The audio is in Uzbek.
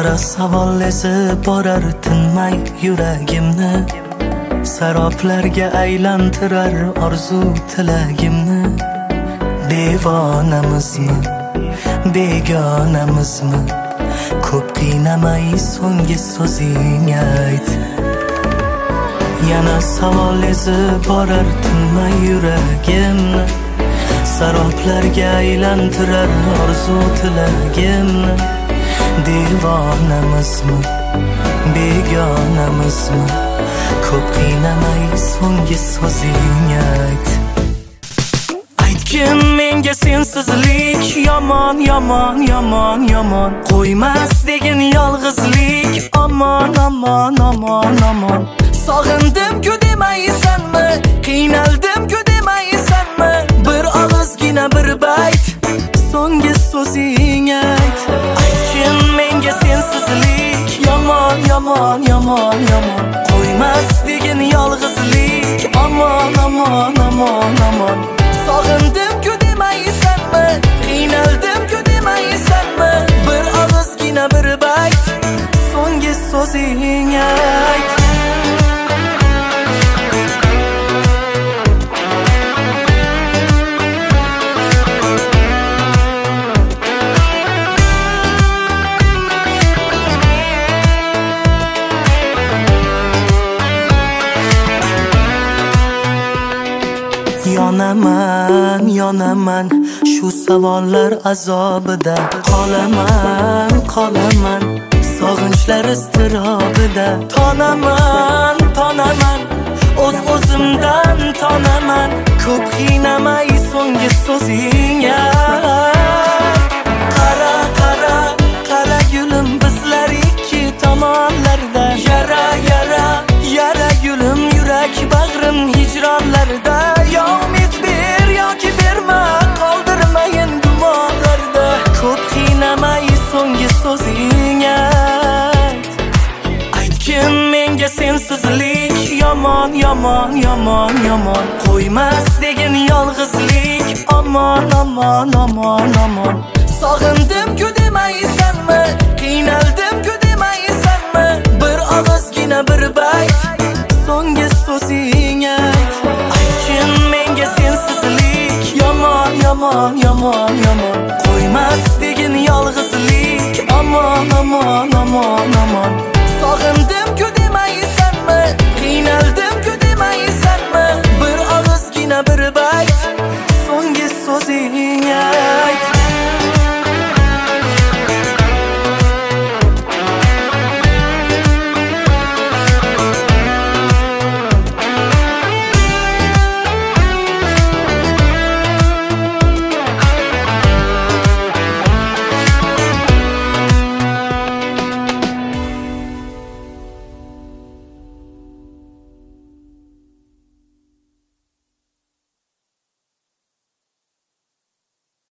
Qora savol ezib borar tinmay yuragimni, saroblarga aylantirar orzu tilagimni. Devonamizmi, begonamizmi? Ko'p qiynamay so'nggi so'zing ayt. Yana savol ezib borar tinmay yuragimni, saroblarga aylantirar orzu tilagimni. Devonamizmi, begonamizmi? Ko'p qiynamay so'nggi so'zing ayt. Aytgin menga sensizlik yomon, yomon, yomon, yomon. Qo'ymas degin yolg'izlik omon, omon, omon, omon. Sog'indim-ku demaysanmi, qiynaldim-ku demaysanmi? Bir og'izgina bir bayt so'nggi so'zing ayt. Aytgin menga sensizlik yomon, yomon, yomon, yomon. Qo'ymas degin yolg'izlik omon, omon, omon, omon. Sog'indim-ku demaysanmi, qiynaldim-ku demaysanmi? Bir og'izgina bir bayt so'nggi so'zing ayt. Yonaman, yonaman shu savollar azobida. Qolaman, qolaman sog'inchlar iztirobida. Tonaman, tonaman o'z-o'zimdan tonaman. Ko'p qiynamay so'nggi so'zing ayt. Qara, qara, qara gulim, bizlar ikki tomonlarda. Yara, yara, yara gulim, yurak bag'rim hijronlarda. Umid ber yoki berma, qoldirmayin gumonlarda. Ko'p qiynamay so'nggi so'zing ayt. Aytgin menga sensizlik yomon, yomon, yomon, yomon. Qo'ymas degin yolg'izlik omon, omon, omon, omon. Sog'indim-ku demaysanmi, qiynaldim-ku demaysanmi? Bir og'izgina bir bayt so'nggi so'zing ayt. Aytgin menga sensizlik yomon, yomon, yomon, yomon. Qo'ymas degin yolg'izlik omon, omon, omon, omon. Sog'indim-ku